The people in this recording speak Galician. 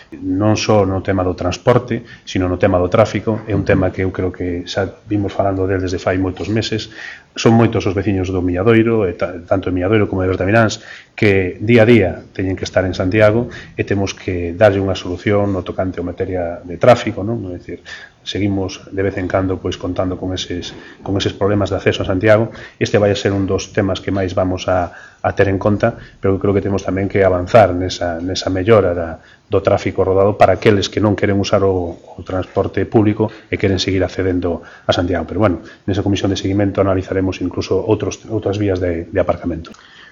non só no tema do transporte, sino no tema do tráfico. É un tema que eu creo que xa vimos falando del desde fai moitos meses. Son moitos os veciños do Milladoiro, tanto en Milladoiro como de Bertamiráns, que día a día teñen que estar en Santiago e temos que darlle unha solución no tocante a materia de tráfico, non? É dicir, seguimos de vez en cando pois contando con eses problemas de acceso a Santiago. Este vai a ser un dos temas que máis vamos a ter en conta, pero eu creo que temos tamén que avanzar nesa mellora do tráfico rodado para aqueles que non queren usar o transporte público e queren seguir accedendo a Santiago. Pero, bueno, nesa comisión de seguimento analizaremos incluso outras vías de aparcamento.